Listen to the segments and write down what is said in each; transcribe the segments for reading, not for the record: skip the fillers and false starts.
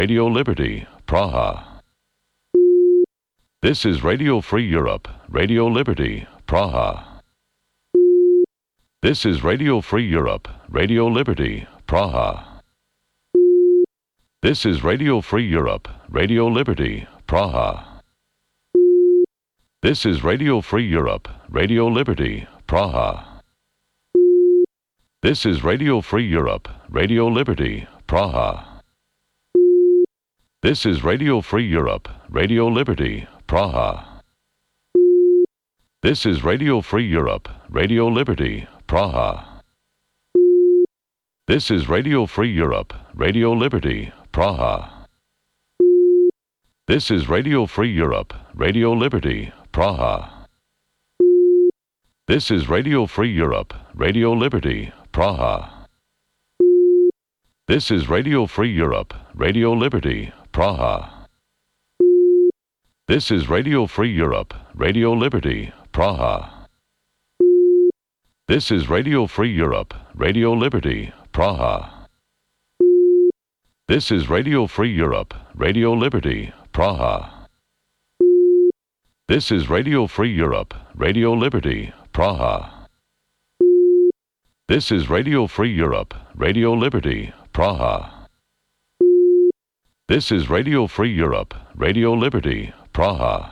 Radio Liberty, Praha. This is Radio Free Europe, Radio Liberty, Praha. This is Radio Free Europe, Radio Liberty, Praha. This is Radio Free Europe, Radio Liberty, Praha. This is Radio Free Europe, Radio Liberty, Praha. This is Radio Free Europe, Radio Liberty, Praha. This is Radio Free Europe, Radio Liberty, Praha. This is Radio Free Europe, Radio Liberty, Praha. This is Radio Free Europe, Radio Liberty, Praha. This is Radio Free Europe, Radio Liberty, Praha. This is Radio Free Europe, Radio Liberty, Praha. This is Radio Free Europe, Radio Liberty, Praha. This is Radio Free Europe, Radio Liberty, Praha. This is Radio Free Europe, Radio Liberty, Praha. This is Radio Free Europe, Radio Liberty, Praha. This is Radio Free Europe, Radio Liberty, Praha. This is Radio Free Europe, Radio Liberty, Praha. This is Radio Free Europe, Radio Liberty, Praha.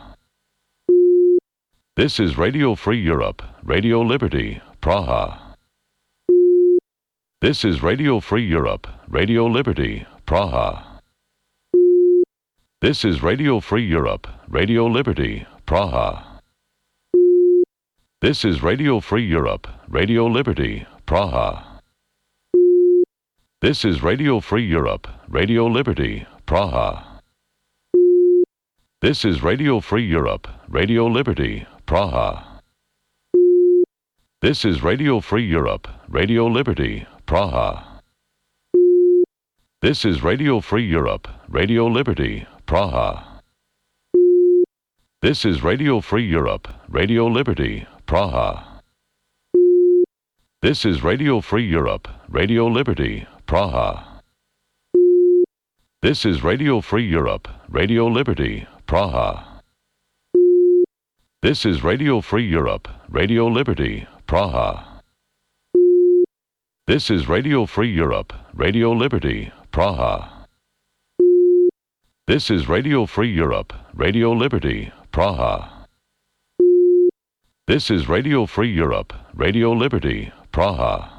This is Radio Free Europe, Radio Liberty, Praha. This is Radio Free Europe, Radio Liberty, Praha. This is Radio Free Europe, Radio Liberty, Praha. This is Radio Free Europe, Radio Liberty, Praha. This is Radio Free Europe, Radio Liberty, Praha. This is Radio Free Europe, Radio Liberty, Praha. This is Radio Free Europe, Radio Liberty, Praha. This is Radio Free Europe, Radio Liberty, Praha. This is Radio Free Europe, Radio Liberty, Praha. This is Radio Free Europe, Radio Liberty, Praha. This is Radio Free Europe, Radio Liberty, Praha. This is Radio Free Europe, Radio Liberty, Praha. This is Radio Free Europe, Radio Liberty, Praha. This is Radio Free Europe, Radio Liberty, Praha. This is Radio Free Europe, Radio Liberty, Praha.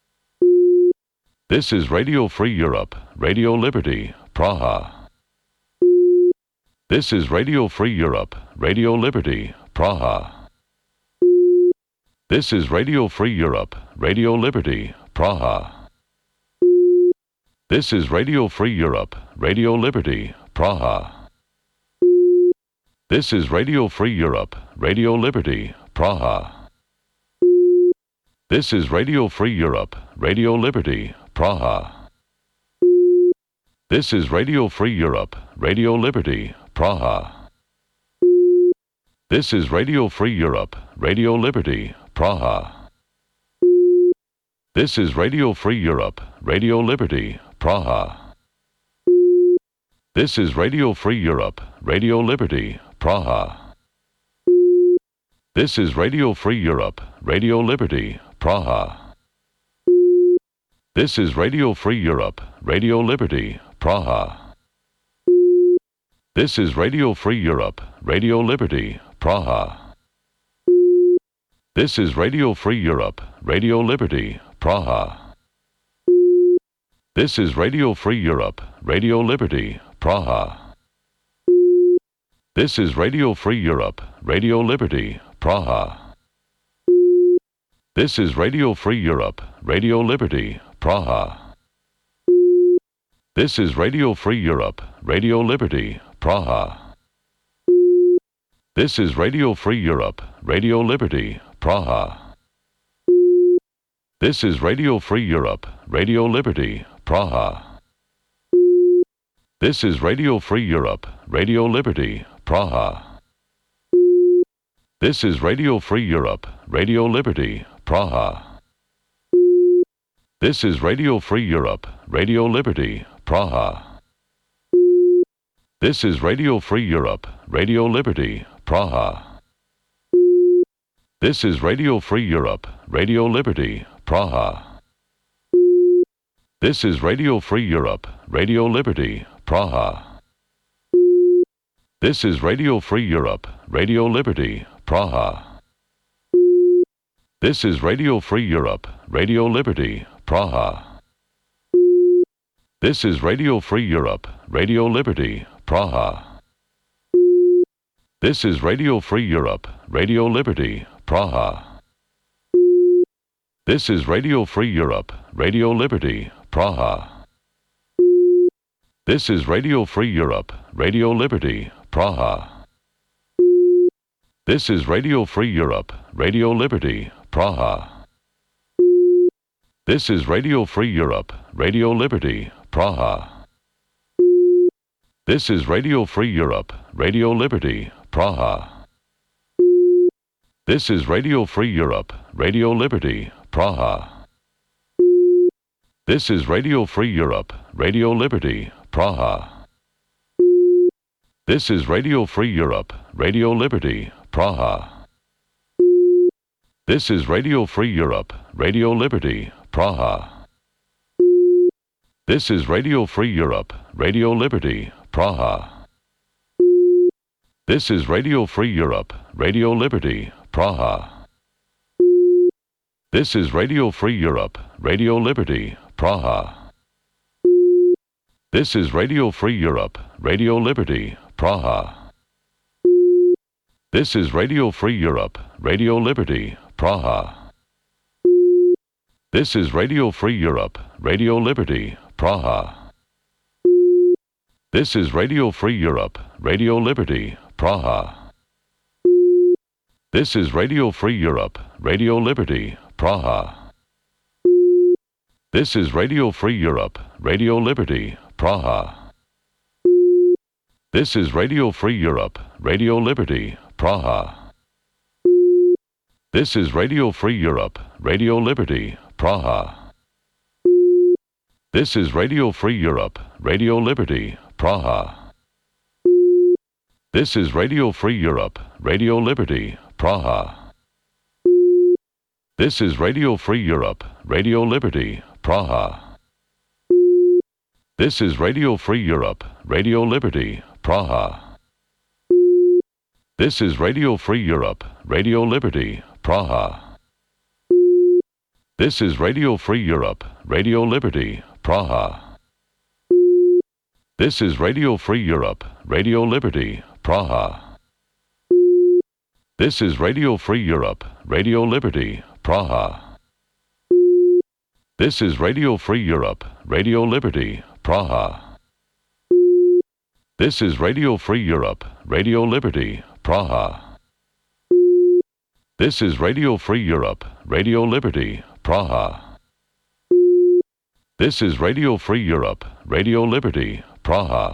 This is Radio Free Europe, Radio Liberty, Praha. This is Radio Free Europe, Radio Liberty, Praha. This is Radio Free Europe, Radio Liberty, Praha. This is Radio Free Europe, Radio Liberty, Praha. This is Radio Free Europe, Radio Liberty, Praha. This is Radio Free Europe, Radio Liberty, Praha. This is Radio Free Europe, Radio Liberty, Praha. This is Radio Free Europe, Radio Liberty, Praha. This is Radio Free Europe, Radio Liberty, Praha. This is Radio Free Europe, Radio Liberty, Praha. This is Radio Free Europe, Radio Liberty, Praha. This is Radio Free Europe, Radio Liberty, Praha. This is Radio Free Europe, Radio Liberty, Praha. This is Radio Free Europe, Radio Liberty, Praha. This is Radio Free Europe, Radio Liberty, Praha. This is Radio Free Europe, Radio Liberty, Praha. This is Radio Free Europe, Radio Liberty, Praha. This is Radio Free Europe, Radio Liberty, Praha. This is Radio Free Europe, Radio Liberty, Praha. This is Radio Free Europe, Radio Liberty, Praha. This is Radio Free Europe, Radio Liberty, Praha. This is Radio Free Europe, Radio Liberty, Praha. This is Radio Free Europe, Radio Liberty, Praha. This is Radio Free Europe, Radio Liberty, Praha. This is Radio Free Europe, Radio Liberty, Praha. This is Radio Free Europe, Radio Liberty, Praha. This is Radio Free Europe, Radio Liberty, Praha. This is Radio Free Europe, Radio Liberty, Praha. This is Radio Free Europe, Radio Liberty, Praha. This is Radio Free Europe, Radio Liberty, Praha. This is Radio Free Europe, Radio Liberty, Praha. This is Radio Free Europe, Radio Liberty, Praha. This is Radio Free Europe, Radio Liberty, Praha. This is Radio Free Europe, Radio Liberty, Praha. This is Radio Free Europe, Radio Liberty, Praha. This is Radio Free Europe, Radio Liberty, Praha. This is Radio Free Europe, Radio Liberty, Praha. This is Radio Free Europe, Radio Liberty, Praha. This is Radio Free Europe, Radio Liberty, Praha. This is Radio Free Europe, Radio Liberty, Praha. This is Radio Free Europe, Radio Liberty, Praha. This is Radio Free Europe, Radio Liberty, Praha. This is Radio Free Europe, Radio Liberty, Praha. This is Radio Free Europe, Radio Liberty, Praha. This is Radio Free Europe, Radio Liberty, Praha. This is Radio Free Europe, Radio Liberty, Praha. This is Radio Free Europe, Radio Liberty, Praha. This is Radio Free Europe, Radio Liberty, Praha. This is Radio Free Europe, Radio Liberty, Praha. This is Radio Free Europe, Radio Liberty, Praha. This is Radio Free Europe, Radio Liberty, Praha. This is Radio Free Europe, Radio Liberty, Praha. This is Radio Free Europe, Radio Liberty, Praha. This is Radio Free Europe, Radio Liberty, Praha. This is Radio Free Europe, Radio Liberty, Praha. This is Radio Free Europe, Radio Liberty, Praha. This is Radio Free Europe, Radio Liberty, Praha. This is Radio Free Europe, Radio Liberty, Praha. This is Radio Free Europe, Radio Liberty, Praha. This is Radio Free Europe, Radio Liberty, Praha. This is Radio Free Europe, Radio Liberty, Praha. This is Radio Free Europe, Radio Liberty, Praha.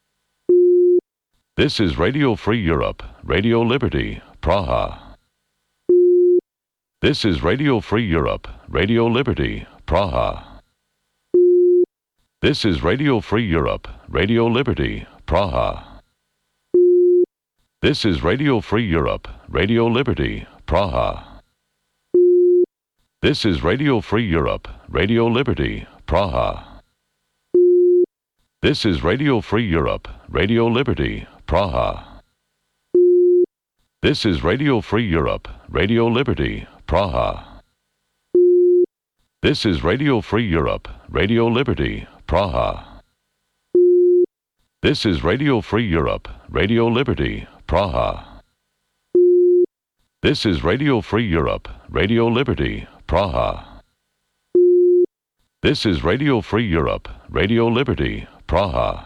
This is Radio Free Europe, Radio Liberty, Praha. This is Radio Free Europe, Radio Liberty, Praha. This is Radio Free Europe, Radio Liberty, Praha. This is Radio Free Europe, Radio Liberty, Praha. This is Radio Free Europe, Radio Liberty, Praha. This is Radio Free Europe, Radio Liberty, Praha. This is Radio Free Europe, Radio Liberty, Praha. This is Radio Free Europe, Radio Liberty, Praha. This is Radio Free Europe, Radio Liberty, Praha. This is Radio Free Europe, Radio Liberty, Praha. This is Radio Free Europe, Radio Liberty, Praha.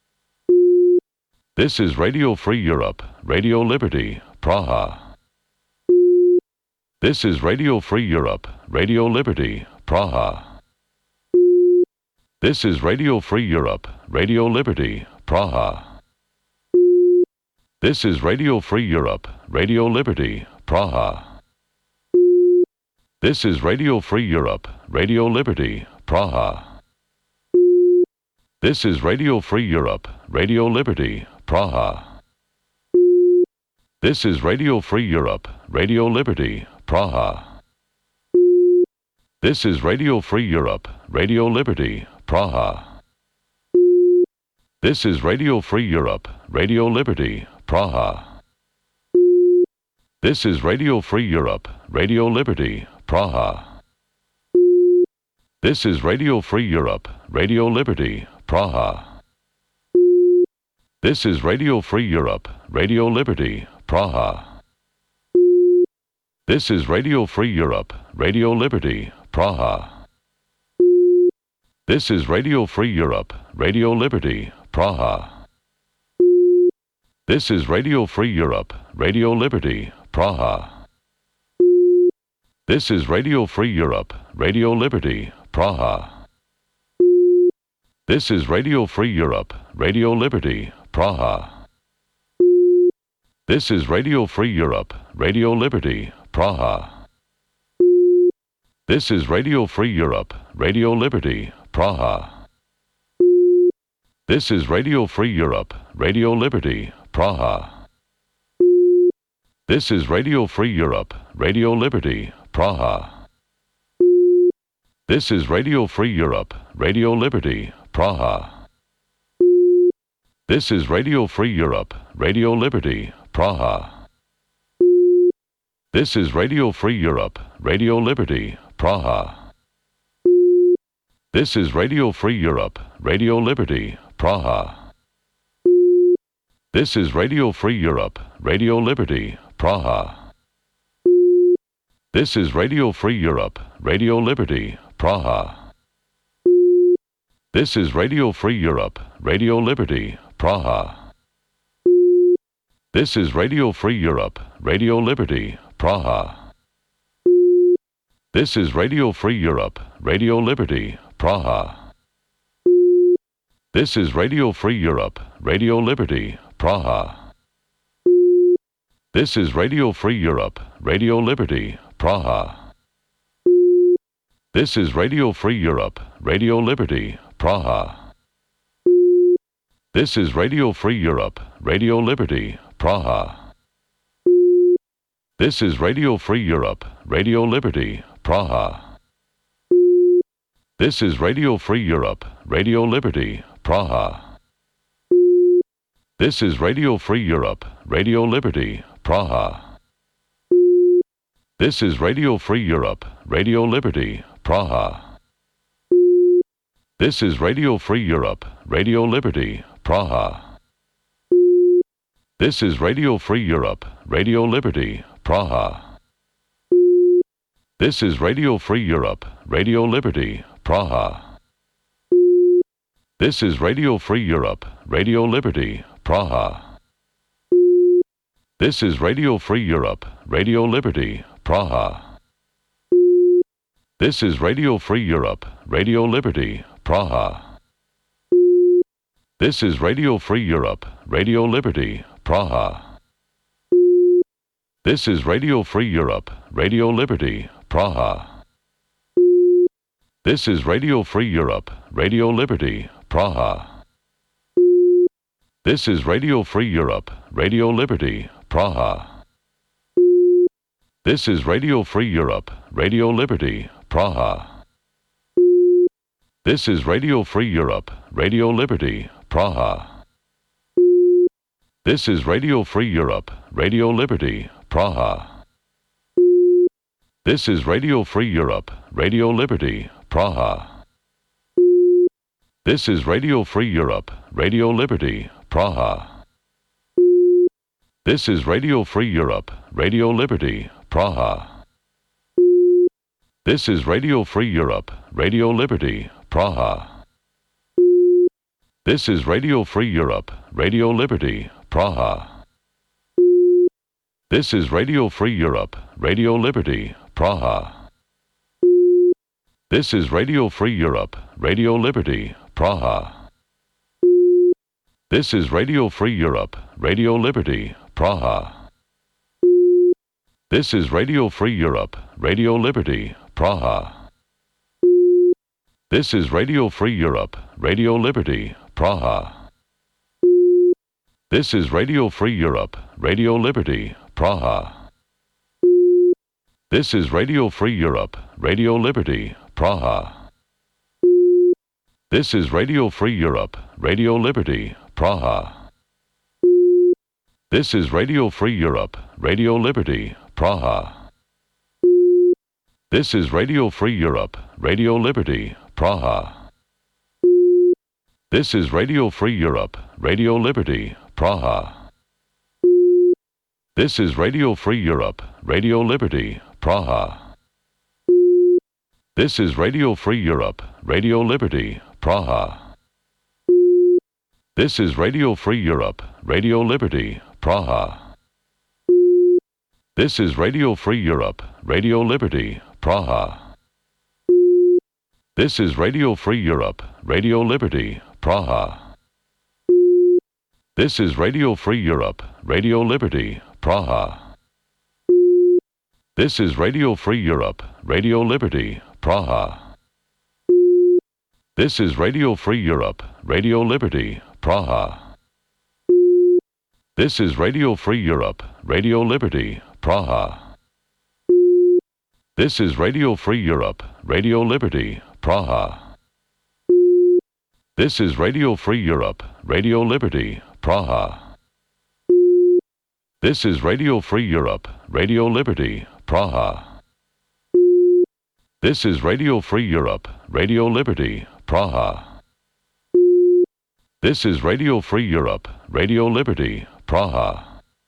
This is Radio Free Europe, Radio Liberty, Praha. This is Radio Free Europe, Radio Liberty, Praha. This is Radio Free Europe, Radio Liberty, Praha. This is Radio Free Europe, Radio Liberty, Praha. This is Radio Free Europe, Radio Liberty, Praha. This is Radio Free Europe, Radio Liberty, Praha. This is Radio Free Europe, Radio Liberty, Praha. This is Radio Free Europe, Radio Liberty, Praha. This is Radio Free Europe, Radio Liberty, Praha. This is Radio Free Europe, Radio Liberty, Praha. This is Radio Free Europe, Radio Liberty, Praha. This is Radio Free Europe, Radio Liberty, Praha. This is Radio Free Europe, Radio Liberty, Praha. This is Radio Free Europe, Radio Liberty, Praha. This is Radio Free Europe, Radio Liberty, Praha. This is Radio Free Europe, Radio Liberty, Praha. This is Radio Free Europe, Radio Liberty, Praha. This is Radio Free Europe, Radio Liberty, Praha. This is Radio Free Europe, Radio Liberty, Praha. This is Radio Free Europe, Radio Liberty, Praha. This is Radio Free Europe, Radio Liberty, Praha. This is Radio Free Europe, Radio Liberty, Praha. This is Radio Free Europe, Radio Liberty, Praha. This is Radio Free Europe, Radio Liberty, Praha. This is Radio Free Europe, Radio Liberty, Praha. This is Radio Free Europe, Radio Liberty, Praha. This is Radio Free Europe, Radio Liberty, Praha. This is Radio Free Europe, Radio Liberty, Praha. This is Radio Free Europe, Radio Liberty, Praha. This is Radio Free Europe, Radio Liberty, Praha. This is Radio Free Europe, Radio Liberty, Praha. This is Radio Free Europe, Radio Liberty, Praha. This is Radio Free Europe, Radio Liberty, Praha. This is Radio Free Europe, Radio Liberty, Praha. This is Radio Free Europe, Radio Liberty, Praha. This is Radio Free Europe, Radio Liberty, Praha. This is Radio Free Europe, Radio Liberty, Praha. This is Radio Free Europe, Radio Liberty, Praha. This is Radio Free Europe, Radio Liberty, Praha. This is Radio Free Europe, Radio Liberty, Praha. This is Radio Free Europe, Radio Liberty, Praha. This is Radio Free Europe, Radio Liberty, Praha. This is Radio Free Europe, Radio Liberty, Praha. This is Radio Free Europe, Radio Liberty, Praha. This is Radio Free Europe, Radio Liberty, Praha. This is Radio Free Europe, Radio Liberty, Praha. This is Radio Free Europe, Radio Liberty, Praha. This is Radio Free Europe, Radio Liberty, Praha. This is Radio Free Europe, Radio Liberty, Praha. This is Radio Free Europe, Radio Liberty, Praha. This is Radio Free Europe, Radio Liberty, Praha. This is Radio Free Europe, Radio Liberty, Praha. This is Radio Free Europe, Radio Liberty, Praha. This is Radio Free Europe, Radio Liberty, Praha. This is Radio Free Europe, Radio Liberty, Praha. This is Radio Free Europe, Radio Liberty, Praha. This is Radio Free Europe, Radio Liberty, Praha. This is Radio Free Europe, Radio Liberty, Praha. This is Radio Free Europe, Radio Liberty, Praha. This is Radio Free Europe, Radio Liberty, Praha. This is Radio Free Europe, Radio Liberty, Praha. This is Radio Free Europe, Radio Liberty, Praha. This is Radio Free Europe, Radio Liberty, Praha. This is Radio Free Europe, Radio Liberty, Praha. This is Radio Free Europe, Radio Liberty, Praha. This is Radio Free Europe, Radio Liberty, Praha. This is Radio Free Europe, Radio Liberty, Praha. This is Radio Free Europe, Radio Liberty, Praha. This is Radio Free Europe, Radio Liberty, Praha. This is Radio Free Europe, Radio Liberty, Praha. This is Radio Free Europe, Radio Liberty, Praha. This is Radio Free Europe, Radio Liberty, Praha. This is Radio Free Europe, Radio Liberty, Praha. This is Radio Free Europe, Radio Liberty, Praha. This is Radio Free Europe, Radio Liberty, Praha. This is Radio Free Europe, Radio Liberty, Praha. This is Radio Free Europe, Radio Liberty, Praha. This is Radio Free Europe, Radio Liberty, Praha. This is Radio Free Europe, Radio Liberty, Praha. This is Radio Free Europe, Radio Liberty, Praha. This is Radio Free Europe, Radio Liberty, Praha.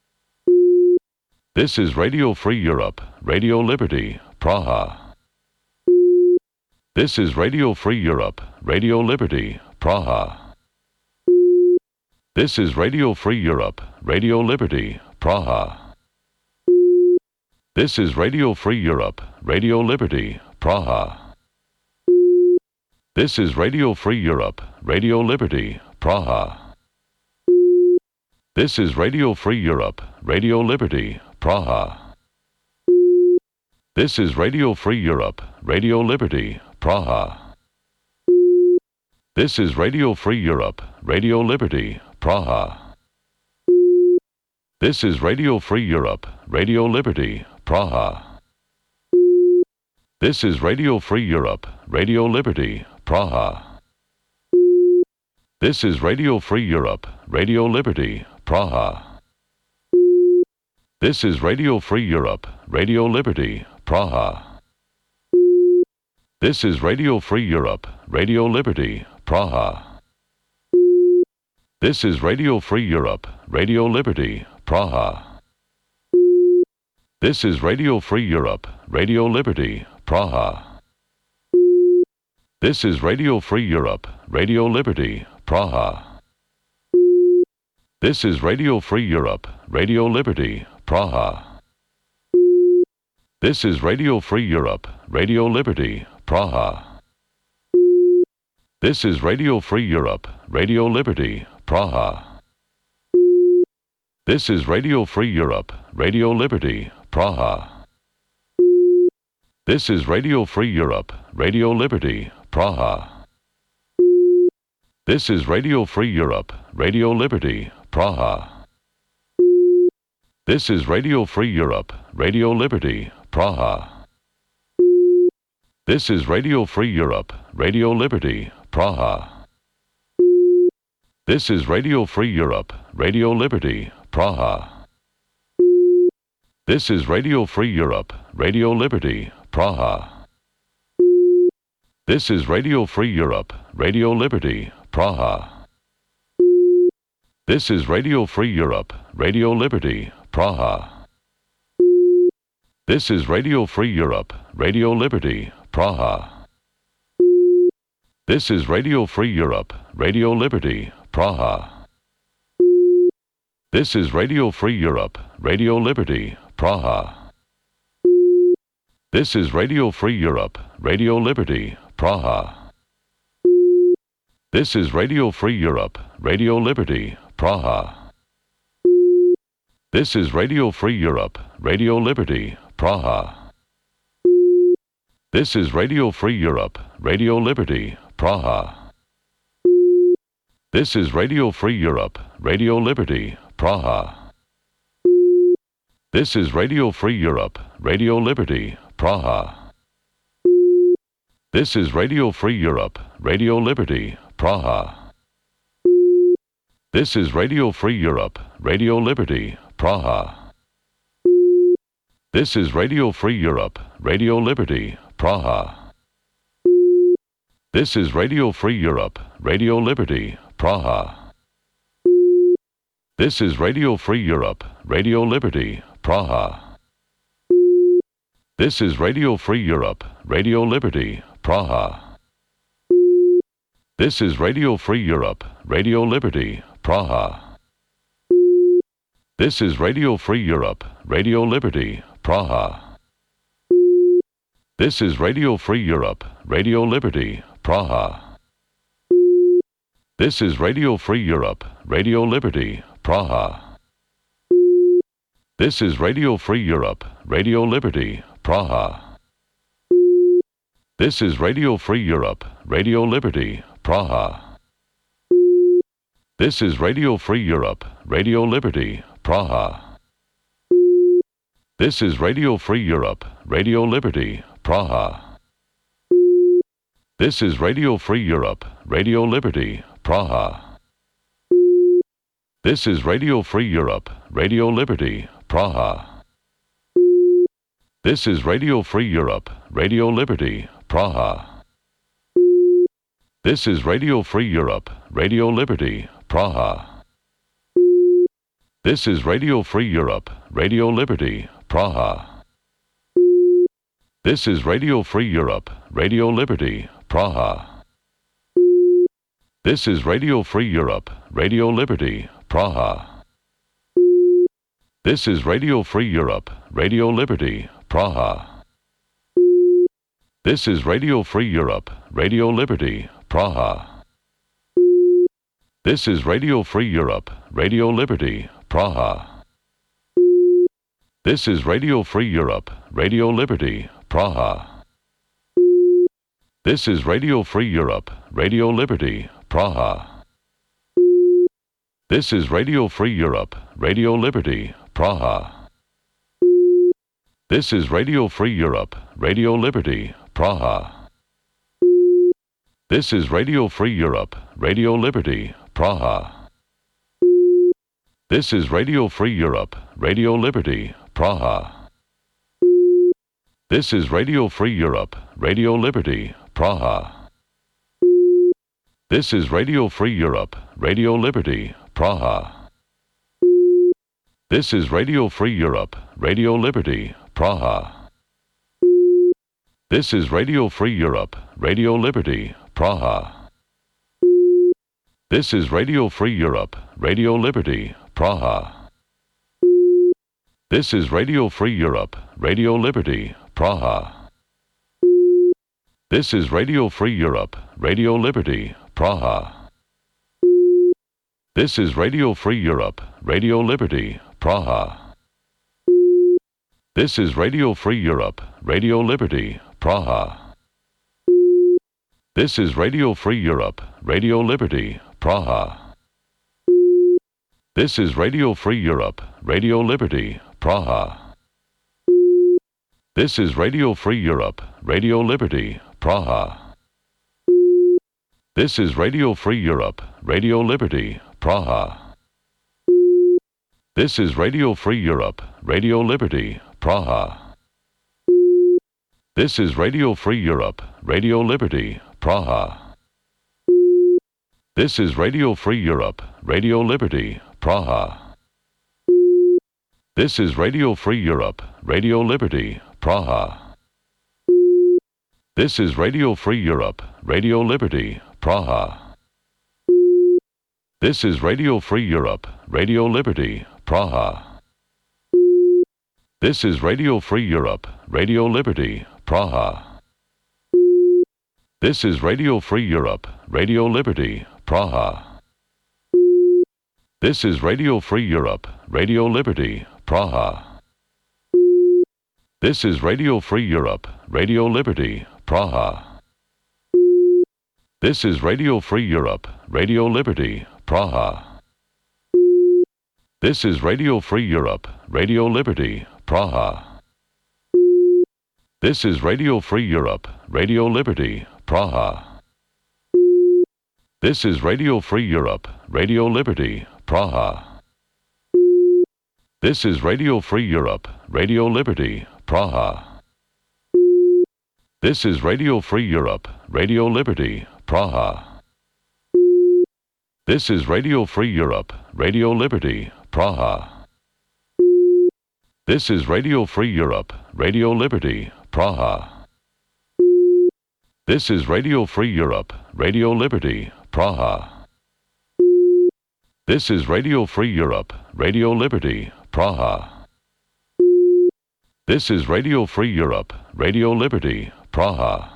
This is Radio Free Europe, Radio Liberty, Praha. This is Radio Free Europe, Radio Liberty, Praha. This is Radio Free Europe, Radio Liberty, Praha. This is Radio Free Europe, Radio Liberty, Praha. This is Radio Free Europe, Radio Liberty, Praha. This is Radio Free Europe, Radio Liberty, Praha. This is Radio Free Europe, Radio Liberty, Praha. This is Radio Free Europe, Radio Liberty, Praha. This is Radio Free Europe, Radio Liberty, Praha. This is Radio Free Europe, Radio Liberty, Praha. This is Radio Free Europe, Radio Liberty, Praha. This is Radio Free Europe, Radio Liberty, Praha. This is Radio Free Europe, Radio Liberty, Praha. This is Radio Free Europe, Radio Liberty, Praha. This is Radio Free Europe, Radio Liberty, Praha. This is Radio Free Europe, Radio Liberty, Praha. This is Radio Free Europe, Radio Liberty, Praha. This is Radio Free Europe, Radio Liberty, Praha. This is Radio Free Europe, Radio Liberty, Praha. This is Radio Free Europe, Radio Liberty, Praha. This is Radio Free Europe, Radio Liberty, Praha. This is Radio Free Europe, Radio Liberty, Praha. This is Radio Free Europe, Radio Liberty, Praha. This is Radio Free Europe, Radio Liberty, Praha. This is Radio Free Europe, Radio Liberty, Praha. This is Radio Free Europe, Radio Liberty, Praha. This is Radio Free Europe, Radio Liberty, Praha. This is Radio Free Europe, Radio Liberty, Praha. This is Radio Free Europe, Radio Liberty, Praha. This is Radio Free Europe, Radio Liberty, Praha. This is Radio Free Europe, Radio Liberty, Praha. This is Radio Free Europe, Radio Liberty, Praha. This is Radio Free Europe, Radio Liberty, Praha. This is Radio Free Europe, Radio Liberty, Praha. This is Radio Free Europe, Radio Liberty, Praha. This is Radio Free Europe, Radio Liberty, Praha. This is Radio Free Europe, Radio Liberty, Praha. This is Radio Free Europe, Radio Liberty, Praha. This is Radio Free Europe, Radio Liberty, Praha. This is Radio Free Europe, Radio Liberty, Praha. This is Radio Free Europe, Radio Liberty, Praha. This is Radio Free Europe, Radio Liberty, Praha. This is Radio Free Europe, Radio Liberty, Praha. This is Radio Free Europe, Radio Liberty, Praha. This is Radio Free Europe, Radio Liberty, Praha. This is Radio Free Europe, Radio Liberty, Praha. This is Radio Free Europe, Radio Liberty, Praha. This is Radio Free Europe, Radio Liberty, Praha. This is Radio Free Europe, Radio Liberty, Praha. This is Radio Free Europe, Radio Liberty, Praha. This is Radio Free Europe, Radio Liberty, Praha. This is Radio Free Europe, Radio Liberty, Praha. This is Radio Free Europe, Radio Liberty, Praha. This is Radio Free Europe, Radio Liberty, Praha. This is Radio Free Europe, Radio Liberty, Praha. This is Radio Free Europe, Radio Liberty, Praha. This is Radio Free Europe, Radio Liberty, Praha. This is Radio Free Europe, Radio Liberty, Praha. This is Radio Free Europe, Radio Liberty, Praha. This is Radio Free Europe, Radio Liberty, Praha. This is Radio Free Europe, Radio Liberty, Praha. This is Radio Free Europe, Radio Liberty, Praha. This is Radio Free Europe, Radio Liberty, Praha. This is Radio Free Europe, Radio Liberty, Praha. This is Radio Free Europe, Radio Liberty, Praha. This is Radio Free Europe, Radio Liberty, Praha. This is Radio Free Europe, Radio Liberty, Praha. This is Radio Free Europe, Radio Liberty, Praha. This is Radio Free Europe, Radio Liberty, Praha. This is Radio Free Europe, Radio Liberty, Praha. This is Radio Free Europe, Radio Liberty, Praha. This is Radio Free Europe, Radio Liberty, Praha. This is Radio Free Europe, Radio Liberty, Praha. This is Radio Free Europe, Radio Liberty, Praha. This is Radio Free Europe, Radio Liberty, Praha. This is Radio Free Europe, Radio Liberty, Praha. This is Radio Free Europe, Radio Liberty, Praha. This is Radio Free Europe, Radio Liberty, Praha. This is Radio Free Europe, Radio Liberty, Praha. This is Radio Free Europe, Radio Liberty, Praha. This is Radio Free Europe, Radio Liberty, Praha. This is Radio Free Europe, Radio Liberty, Praha. This is Radio Free Europe, Radio Liberty, Praha. This is Radio Free Europe, Radio Liberty, Praha. This is Radio Free Europe, Radio Liberty, Praha. This is Radio Free Europe, Radio Liberty, Praha. This is Radio Free Europe, Radio Liberty, Praha. This is Radio Free Europe, Radio Liberty, Praha. This is Radio Free Europe, Radio Liberty, Praha. This is Radio Free Europe, Radio Liberty, Praha. This is Radio Free Europe, Radio Liberty, Praha. This is Radio Free Europe, Radio Liberty, Praha. This is Radio Free Europe, Radio Liberty, Praha. This is Radio Free Europe, Radio Liberty, Praha. This is Radio Free Europe, Radio Liberty, Praha. This is Radio Free Europe, Radio Liberty, Praha. This is Radio Free Europe, Radio Liberty, Praha. This is Radio Free Europe, Radio Liberty, Praha. This is Radio Free Europe, Radio Liberty, Praha. This is Radio Free Europe, Radio Liberty, Praha. This is Radio Free Europe, Radio Liberty, Praha.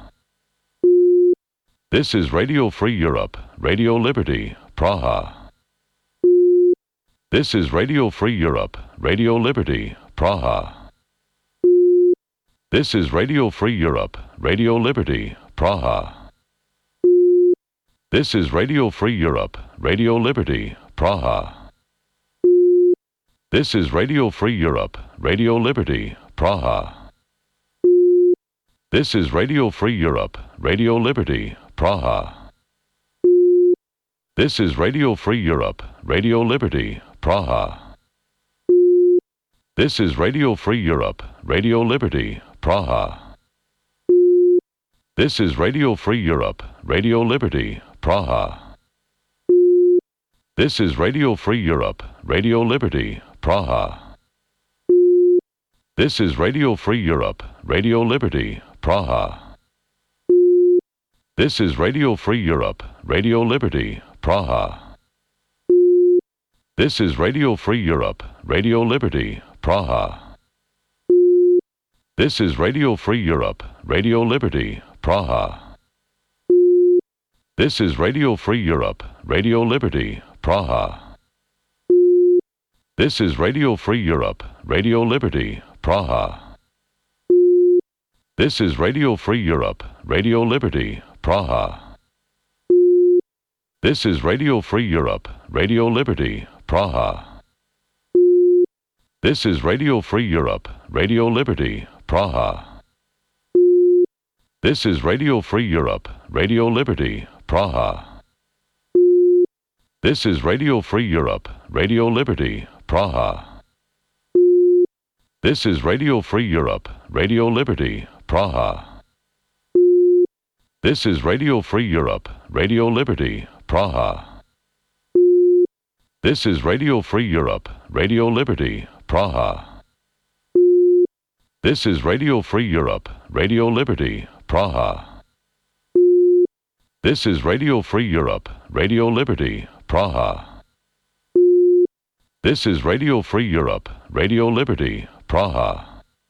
This is Radio Free Europe, Radio Liberty, Praha. This is Radio Free Europe, Radio Liberty, Praha. This is Radio Free Europe, Radio Liberty, Praha. This is Radio Free Europe, Radio Liberty, Praha. This is Radio Free Europe, Radio Liberty, Praha. This is Radio Free Europe, Radio Liberty, Praha. This is Radio Free Europe, Radio Liberty, Praha. This is Radio Free Europe, Radio Liberty, Praha. This is Radio Free Europe, Radio Liberty, Praha. This is Radio Free Europe, Radio Liberty, Praha. This is Radio Free Europe, Radio Liberty, Praha. This is Radio Free Europe, Radio Liberty, Praha. This is Radio Free Europe, Radio Liberty, Praha. This is Radio Free Europe, Radio Liberty, Praha. This is Radio Free Europe, Radio Liberty, Praha. This is Radio Free Europe, Radio Liberty, Praha. This is Radio Free Europe, Radio Liberty, Praha. This is Radio Free Europe, Radio Liberty, Praha. This is Radio Free Europe, Radio Liberty, Praha. This is Radio Free Europe, Radio Liberty, Praha. This is Radio Free Europe, Radio Liberty, Praha. This is Radio Free Europe, Radio Liberty, Praha. This is Radio Free Europe, Radio Liberty, Praha. This is Radio Free Europe, Radio Liberty, Praha. This is Radio Free Europe, Radio Liberty, Praha. This is Radio Free Europe, Radio Liberty, Praha. This is Radio Free Europe, Radio Liberty, Praha.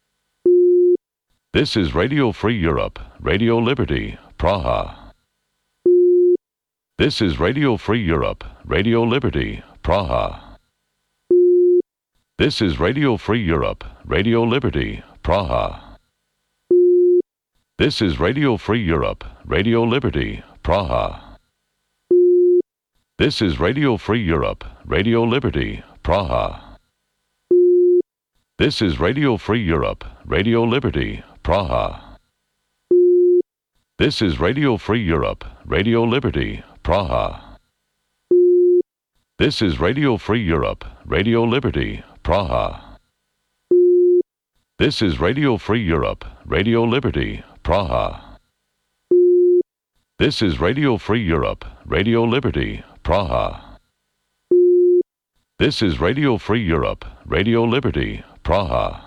This is Radio Free Europe, Radio Liberty, Praha. This is Radio Free Europe, Radio Liberty, Praha. This is Radio Free Europe, Radio Liberty, Praha. This is Radio Free Europe, Radio Liberty, Praha. This is Radio Free Europe, Radio Liberty, Praha. This is Radio Free Europe, Radio Liberty, Praha. This is Radio Free Europe, Radio Liberty, Praha. This is Radio Free Europe, Radio Liberty, Praha. This is Radio Free Europe, Radio Liberty, Praha. This is Radio Free Europe, Radio Liberty, Praha. This is Radio Free Europe, Radio Liberty, Praha.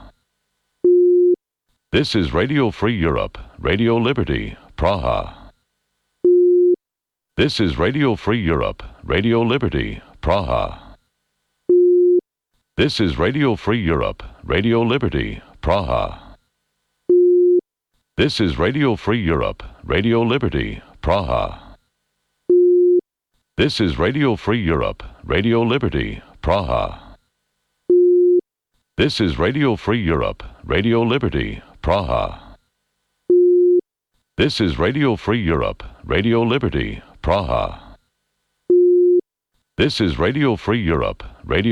This is Radio Free Europe, Radio Liberty, Praha. This is Radio Free Europe, Radio Liberty, Praha. This is Radio Free Europe, Radio Liberty, Praha. This is Radio Free Europe, Radio Liberty, Praha. This is Radio Free Europe, Radio Liberty, Praha. This is Radio Free Europe, Radio Liberty, Praha. This is Radio Free Europe, Radio Liberty, Praha. This is Radio Free Europe, Radio